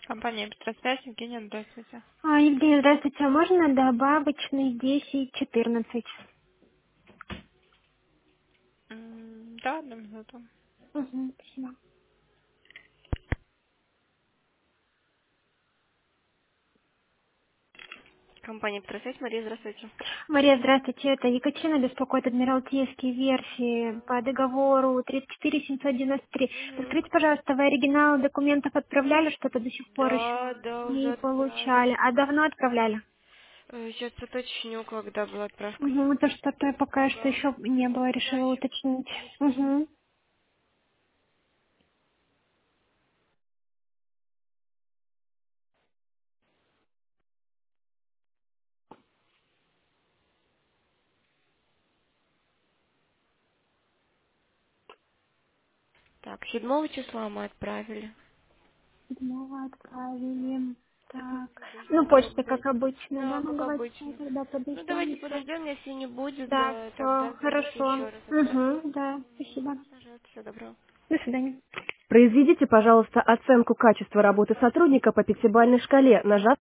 Компания «Быстросвязь», Евгения, здравствуйте. Евгения, здравствуйте. А можно добавочный 10-14? Да, одну минуту. Угу, спасибо. Компания «Быстросвязь», Мария, здравствуйте. Мария, здравствуйте. Это Екатерина беспокоит Адмиралтейские версии по договору 34793. Мгм. Подскажите, пожалуйста, вы оригиналы документов отправляли, что-то до сих пор еще Да, да, уже не получали? отправили. А давно отправляли? Сейчас уточню, когда была отправка. Угу, то что-то пока что Секундочку. еще не было, Да, решила еще уточнить. не уточнила. Угу. Так, 7 числа мы отправили. Седьмого отправили. Так. Должно Ну, было почта, как быть. обычно, да? Да, Ну, как давайте обычно. тогда Ну, подождем давайте еще. подождем, если не будет, Да, все, тогда звоните хорошо. еще раз отправим. Угу, да, спасибо. Пожалуйста, всего доброго. До свидания. Произведите, пожалуйста, оценку качества работы сотрудника по пятибалльной шкале, нажав